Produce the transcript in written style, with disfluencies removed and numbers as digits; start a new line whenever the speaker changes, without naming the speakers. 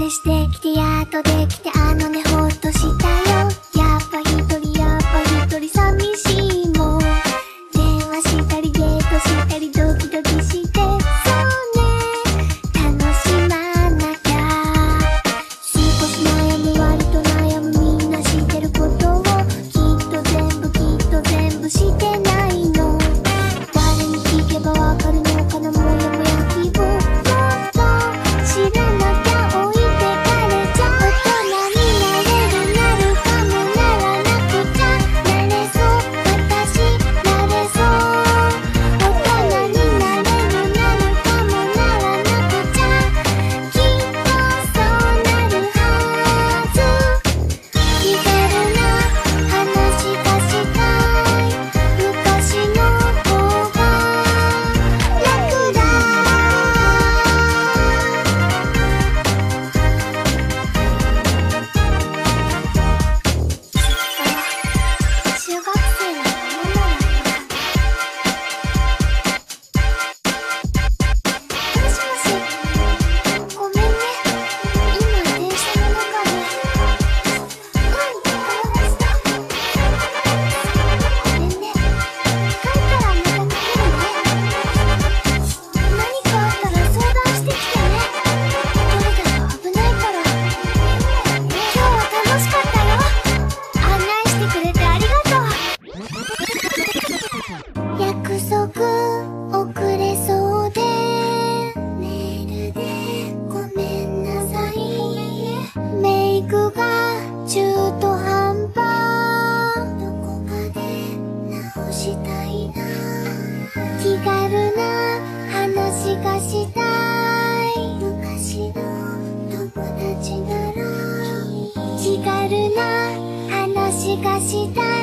返してきてやっとできてほっとしたよ。やっぱ一人寂しいもん。電話したりデートしたりドキドキして、そうね楽しまなきゃ。少し悩む割と悩むみんな知ってることをきっと全部してないの。誰に聞けばわかるのかなもやもや気分。もっと知らなきゃ置いてかれちゃう。大人になれるなるかもならなくちゃなれそう。私なれそう。大人になれるなるかもならなくちゃきっとそうなるはず。気軽な話がしたい。昔の方が楽だ。中学生のものなんだ。もしもし、ごめんね。今電車の中で友達と。ごめんね。帰ったらまた見てるね。何かあったら相談してきてね。一人だと危ないから。今日は楽しかったよ。案内してくれてありがとう。約束遅れそうでメールでごめんなさい。メイクが中途半端。どこかで直したいな。気軽な話がしたい。昔の友達なら気軽な話がしたい。